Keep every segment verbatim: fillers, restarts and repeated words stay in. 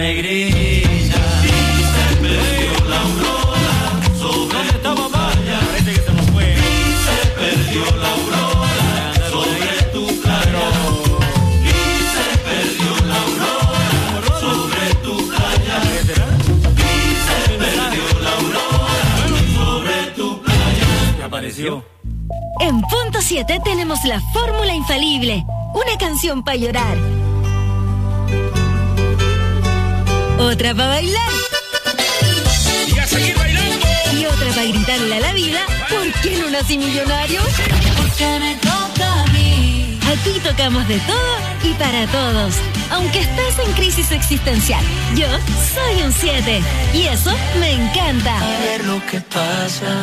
negrilla. Y se perdió la aurora sobre tu playa. Parece que se nos fue. Y se perdió la aurora sobre tu playa. Y se perdió la aurora sobre tu playa. Y se perdió la aurora sobre tu playa. ¿Qué apareció? En Punto siete tenemos la fórmula infalible. Una canción para llorar. Otra para bailar. Y a seguir bailando. Y otra para gritarle a la vida. ¿Por qué no nací millonario? Porque me toca a mí. Aquí tocamos de todo y para todos. Aunque estés en crisis existencial, yo soy un siete. Y eso me encanta. A ver lo que pasa.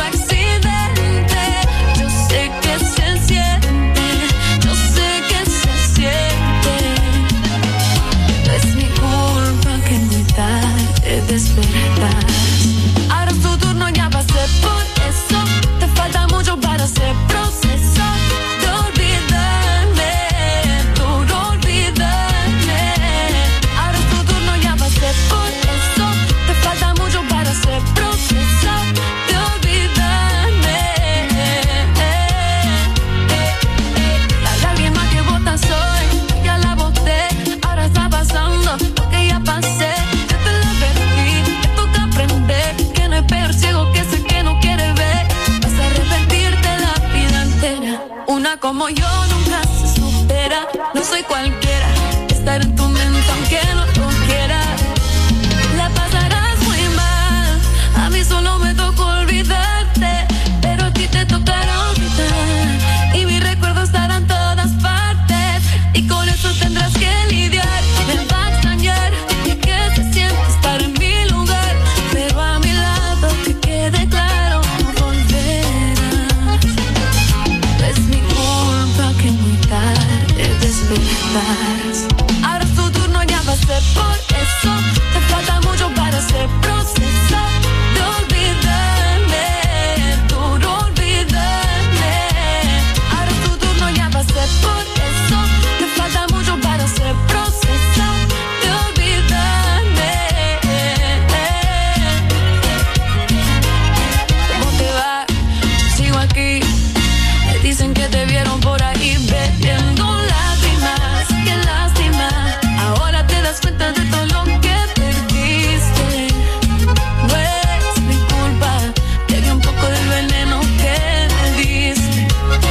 Que se no soy cualquiera. Estar en tu mente aunque no lo quiera. La pasarás muy mal, a mí solo me tocó olvidarte, pero a ti te tocará olvidar. Y mis recuerdos estarán en todas partes, y con eso tendrás que lidiar. Me va a extrañar y que se siente estar en mi lugar, pero a mi lado que quede claro, no volverás. Es mi culpa que muy tarde despertarás. Ahora es tu turno, ya va a ser por eso. Te falta mucho para hacer proceso de olvidarme, duro olvidarme. Ahora es tu turno, ya va a ser por eso. Te falta mucho para hacer proceso de olvidarme. ¿Cómo te va? Sigo aquí. Me dicen que te vieron por ahí bebiendo lágrimas. Qué lástima. Ahora te das cuenta de todo lo que perdiste. No es mi culpa, te di un poco del veneno que me diste.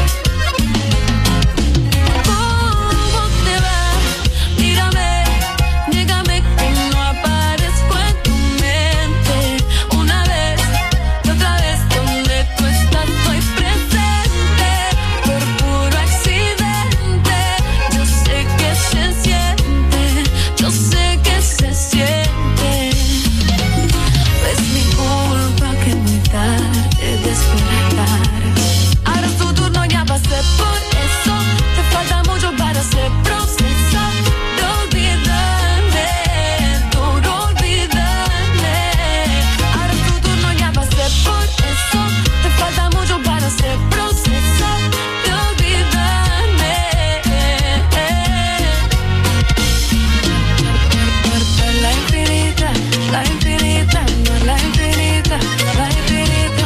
¿Cómo te va? Mírame, niégame que no aparezco en tu mente. Una vez y otra vez, donde tú estás estoy presente. Por puro accidente, yo sé que se siente, yo sé que se siente. Es mi culpa que muy tarde despertar. Ahora es tu turno, ya pasé por eso. Te falta mucho para hacer proceso de olvidarme, duro olvidarme. Ahora es tu turno, ya pasé por eso. Te falta mucho para hacer proceso de olvidarme. La infinita, la infinita, no la infinita, la infinita.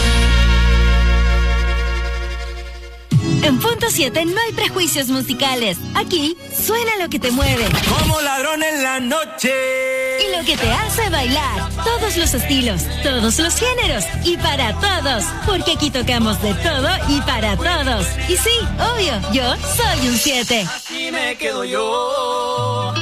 En Punto siete no hay prejuicios musicales. Aquí suena lo que te mueve Como ladrón en la noche. y lo que te hace bailar. Todos los estilos, todos los géneros y para todos. Porque aquí tocamos de todo y para todos. Y sí, obvio, yo soy un siete. Así me quedo yo.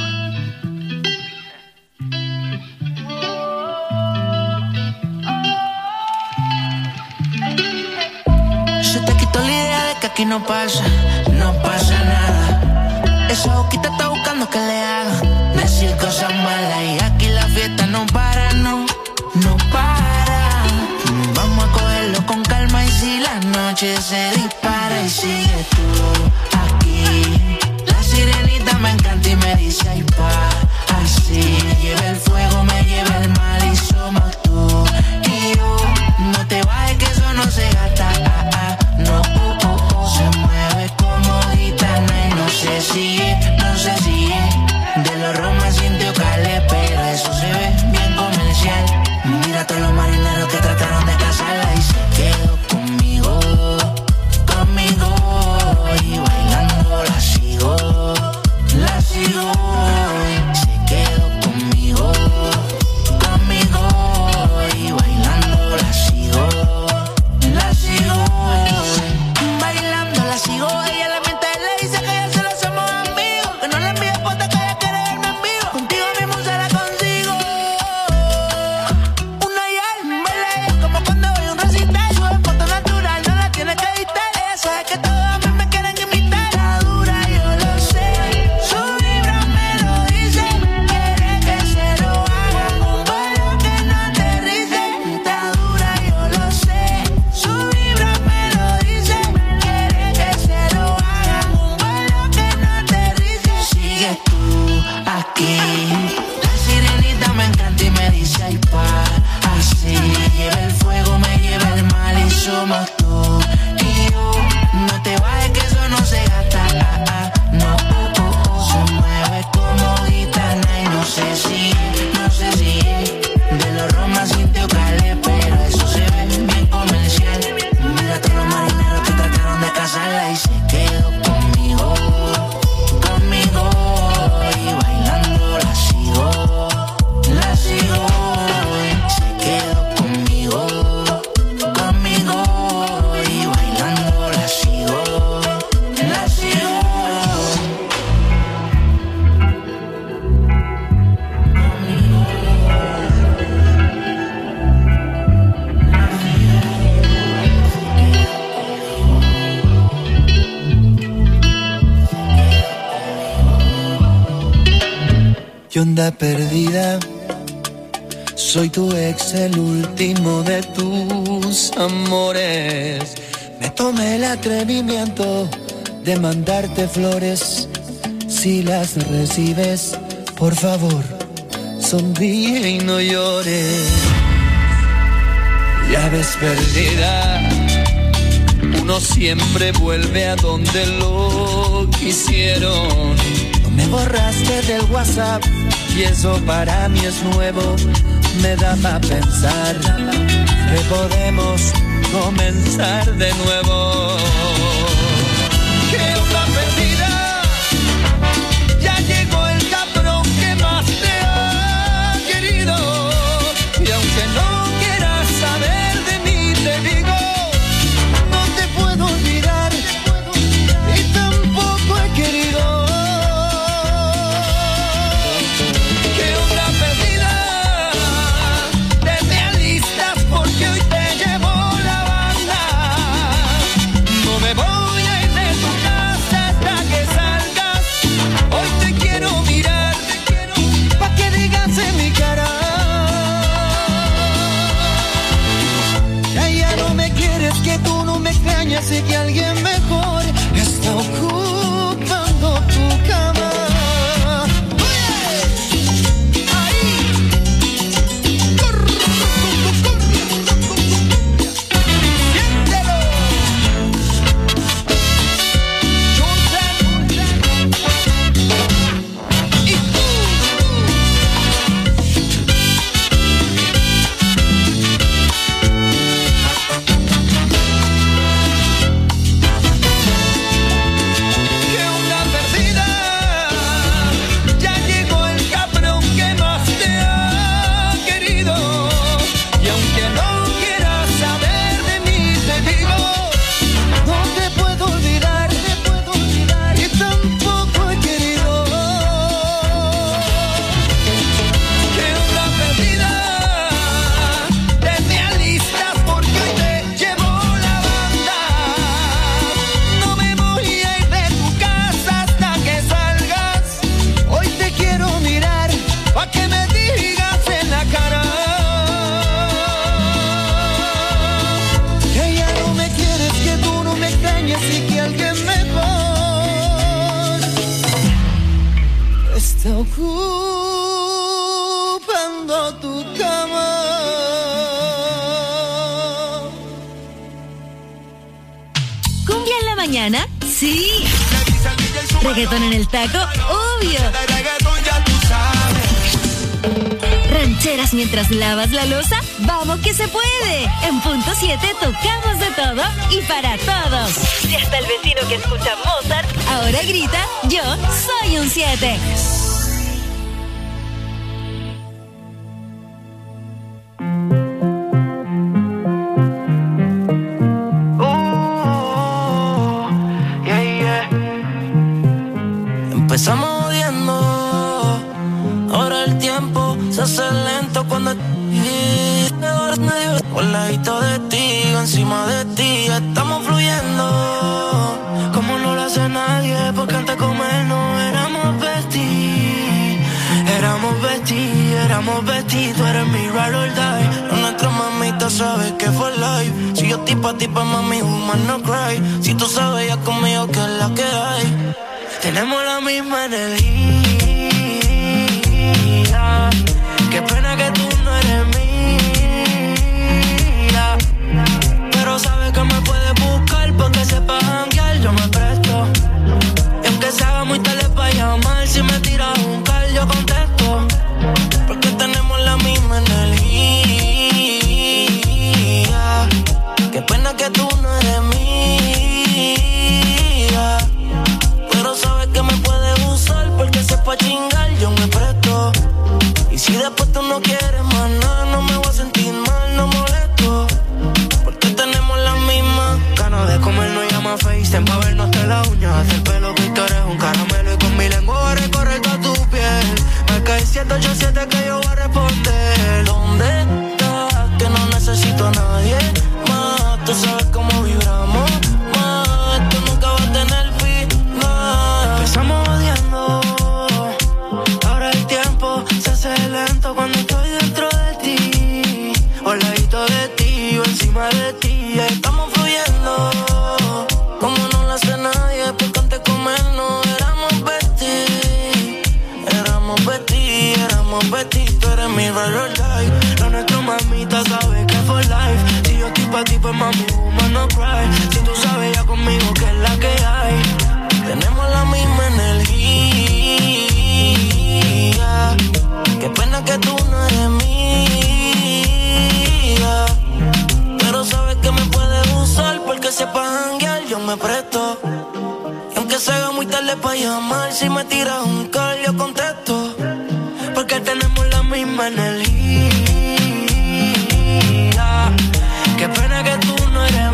Se te quitó la idea de que aquí no pasa, no pasa nada. Esa boquita está buscando que le haga decir cosas malas. Y aquí la fiesta no para, no, no para. Vamos a cogerlo con calma y si la noche se dispara y sigue tú aquí. La sirenita me encanta y me dice ay pa, así. Lleva el fuego, me lleva el mal y somos tú y yo. No te bajes que eso no se gasta, ah, ah, no, uh, uh, uh. Se mueve como gitana y no sé si es, no sé si es de los Roma sintió Calé, pero eso se ve bien comercial. Mira a todos los marineros que trataron de casarla y se quedó conmigo, conmigo. Y y onda perdida. Soy tu ex, el último de tus amores. Me tomé el atrevimiento de mandarte flores. Si las recibes, por favor, sonríe y no llores. Ya ves, perdida, uno siempre vuelve a donde lo quisieron. No me borraste del WhatsApp y eso para mí es nuevo. Me da para pensar que podemos comenzar de nuevo. ¿Qué onda, perdida? Ya llegó el cabrón que más te ha querido. Y aunque no quieras saber de mí, te digo, no te puedo olvidar y tampoco he querido. ¿Qué onda, perdida? Te me alistas porque hoy te llevo la banda. No me voy a ir de tu casa hasta que salgas. Hoy te quiero mirar, pa' que digas en mi cara. Ya, ya no me quieres, que tú no me extrañas y que alguien mejor está ocupando tu cama. Está ocupando tu cama. ¿Cumbia en la mañana? Sí. ¿Reggaetón en el taco? Obvio. ¿Rancheras mientras lavas la loza? ¡Vamos que se puede! En punto siete tocamos de todo y para todos. Si hasta el vecino que escucha Mozart ahora grita, yo soy un siete. Empezamos odiando, ahora el tiempo se hace lento cuando al ladito de ti, encima de ti, estamos fluyendo como no lo hace nadie, porque antes como él no éramos besties, éramos besties, éramos besties, tú eres mi ride or die, lo nuestro mamita sabe que fue live, si yo tipa tipa mami woman no cry, si tú sabes ya conmigo que es la que hay. Tenemos la misma energía. Qué pena que tú no eres mía. Pero sabes que me puedes buscar porque sepas janguear, yo me presto. Y aunque se haga muy tarde para llamar, si me tiras un call yo contesto. Porque tenemos la misma energía. Qué pena que tú no eres mía. Pero sabes que me puedes usar porque sepa chingar, yo me presto. Y si después tú no quieres más nada, no me voy a sentir mal, no molesto. Porque tenemos la misma ganas de comer, no llama FaceTime pa' vernos hasta la uña. Hacer pelo que tú eres un caramelo y con mi lengua voy a recorrer toda tu piel. Marca el siete ocho siete que yo voy a responder. ¿Dónde estás? Que no necesito a nadie más. Tú sabes cómo vibramos más. Esto nunca va a tener fin. Empezamos odiando, ahora el tiempo como petito, eres mi ride or die. Lo nuestro, mamita, sabe que for life. Si yo estoy pa' ti, pues mami, woman, no cry. Si tú sabes ya conmigo que es la que hay. Tenemos la misma energía. Qué pena que tú no eres mía. Pero sabes que me puedes usar porque si es pa' janguear yo me presto. Y aunque se haga muy tarde pa' llamar, si me tiras un call yo contesto. Porque tenemos la misma energía. Qué pena que tú no eres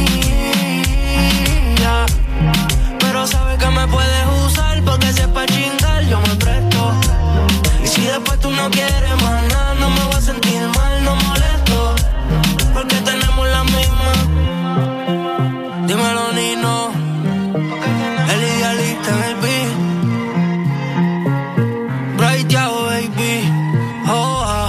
mía. Pero sabes que me puedes usar porque si es pa' chingar yo me presto. Y si después tú no quieres más nada, no me voy a sentir mal, no molesto. Porque tenemos la misma. Dímelo, Nino. El idealista en el beat. Bright Yao, baby. Oh, ah.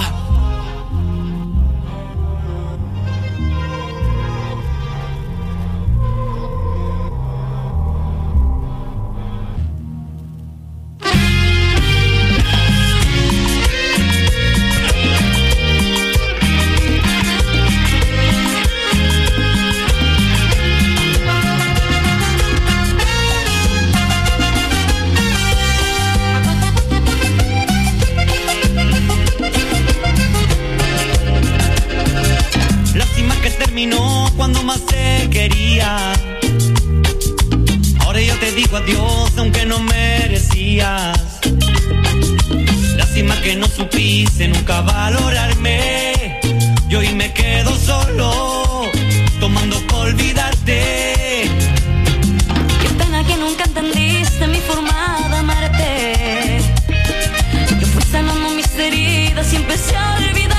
Cuando más te quería, ahora yo te digo adiós aunque no merecías. Lástima que no supiste nunca valorarme. Yo hoy me quedo solo, tomando por olvidarte. Qué pena que nunca entendiste mi forma de amarte. Yo fui sanando mis heridas y empecé a olvidarte.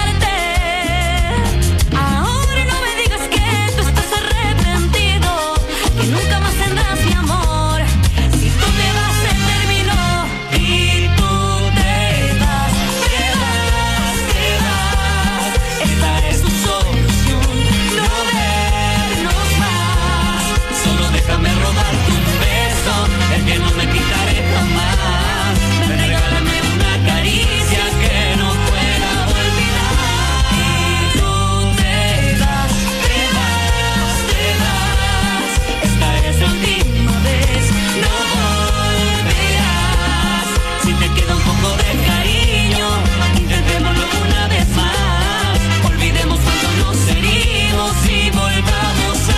Nunca más tendrás mi amor. Si tú te vas, se terminó. Y tú te vas, te vas, te vas. Esta es tu solución, no vernos más. Solo déjame robarte un beso, el que no me quitaré jamás. Ven, regálame una caricia que no pueda olvidar. Y tú te vas, te vas, te vas. Esta es la última vez, no volverás. Si te queda un poco de cariño, intentémoslo una vez más. Olvidemos cuando nos herimos y volvamos a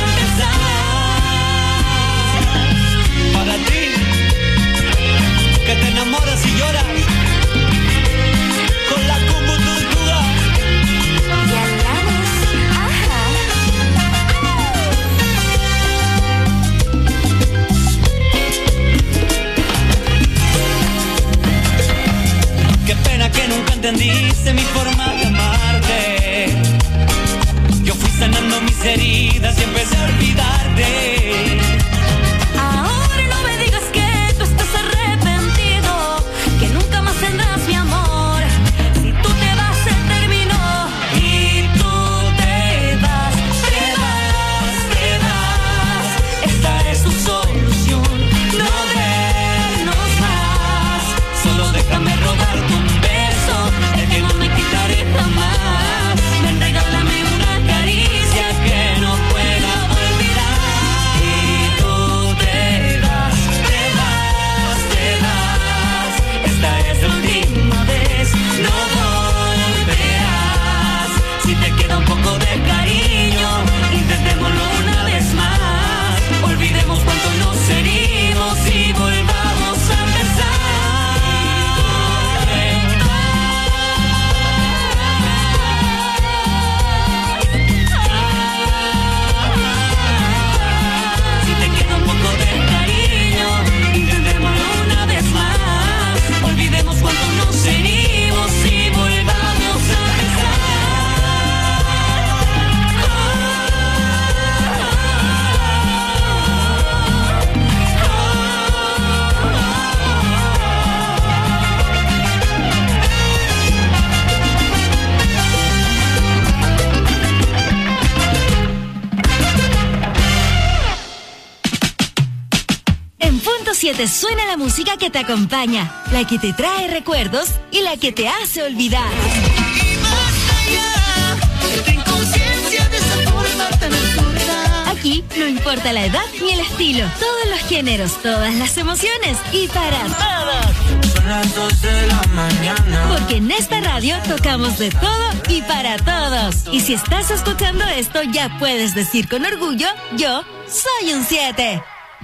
empezar. Para ti, que te enamoras y lloras con la Kumbu Tortuga. Y hablamos, ajá. Qué pena que nunca entendiste mi forma de amarte. Yo fui sanando mis heridas y empecé a olvidarte. Ahora no me digas que tú estás arrepentido, que nunca más tendrás mi amor. Si tú te vas, se terminó. Y tú te vas, te vas, te vas. Esta es tu solución, no vernos más. Solo déjame robarte un beso, El que no me quitaré jamás. Ven, regálame una caricia que no pueda olvidar. Y siete suena la música que te acompaña, la que te trae recuerdos y la que te hace olvidar. Y más allá, ten conciencia de esa forma tan absurda. Aquí no importa la edad ni el estilo, todos los géneros, todas las emociones y para todos. Son las dos de la mañana. Porque en esta radio tocamos de todo y para todos. Y si estás escuchando esto, ya puedes decir con orgullo, yo soy un siete.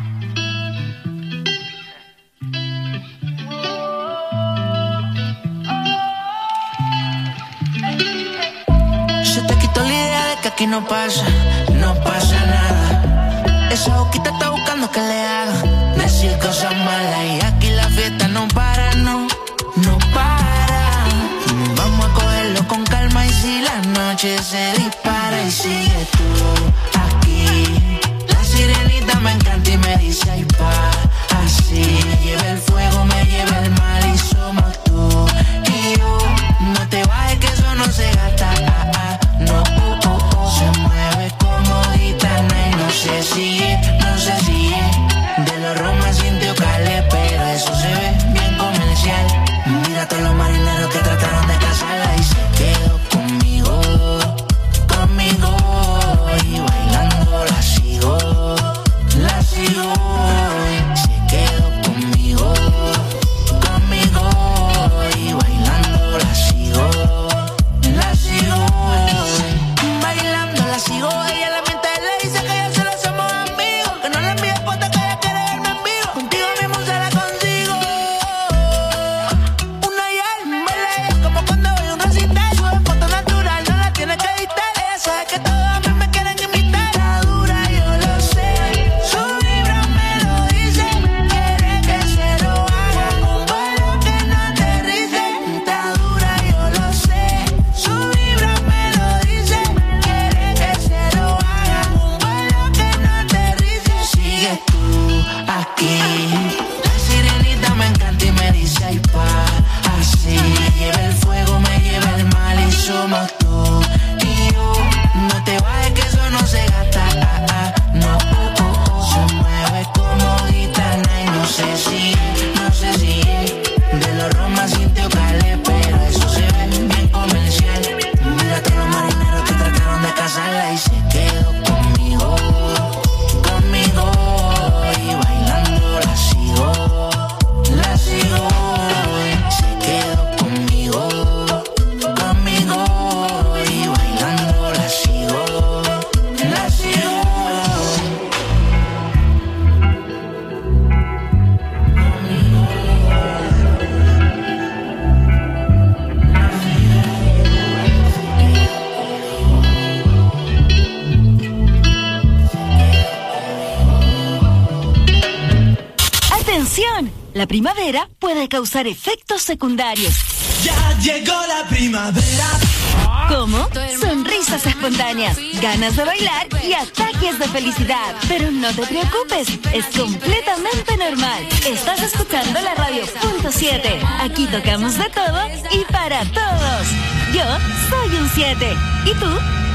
Se te quitó la idea de que aquí no pasa, no pasa nada. Esa boquita está buscando que le haga decir cosas malas. Y aquí la fiesta no para, no, no para. Vamos a cogerlo con calma y si la noche se dispara y sigue tú aquí. La sirenita me encanta y me dice ay pa, así. Lleva el fuego, me lleva el mal y somos tú y yo. No te bajes que eso no se gasta, ah, ah, no, oh, oh, oh. Se mueve como gitana y no se sigue, no se sigue. De los Roma sintió calé, pero eso se ve bien comercial. Mira todos los marineros que trataron de casarla y se quedó conmigo, conmigo. Y bailando la sigo, la sigo. Se quedó conmigo, conmigo. Y bailando la sigo, la sigo. Bailando la sigo, ella la mente le dice que ya se lo somos amigos. Que no le envíe fotos que ella quiere verme en vivo. Contigo mismo se la consigo. Una y al baila como cuando voy a un recital. Sube foto natural, no la tiene que editar. Ella sabe que todos a mí me quieren imitar. Está dura, yo lo sé. Su vibra me lo dice. Quiere que se lo hagan un vuelo que no aterrice. Está dura, yo lo sé. Su vibra me lo dice. Quiere que se lo hagan un vuelo que no aterrice. Sigues tú aquí. La sirenita me encanta y me dice ay pa, así. Lleva el fuego, me lleva el mal y somos tú y yo. No te bajes que eso no se gasta, ah, ah, no, oh, oh, oh. Se mueve como gitana y no se sigue, no se sigue. De los Roma sintió calé, pero eso se ve bien comercial. Mira todos los marineros que trataron de casarla y se quedó conmigo, conmigo. Y bailando la sigo, la sigo. Se quedó conmigo, conmigo. Y bailando la sigo, la sigo. ¡Atención! La primavera puede causar efectos secundarios. Ya llegó la primavera. Como sonrisas espontáneas, ganas de bailar y ataques de felicidad. Pero no te preocupes, es completamente normal. Estás escuchando la radio punto siete. Aquí tocamos de todo y para todos. Yo soy un siete. ¿Y tú?